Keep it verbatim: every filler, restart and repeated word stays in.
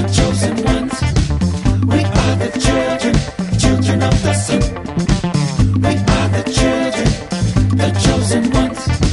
chosen ones. We are the children, children of the sun. We are the children, the chosen ones.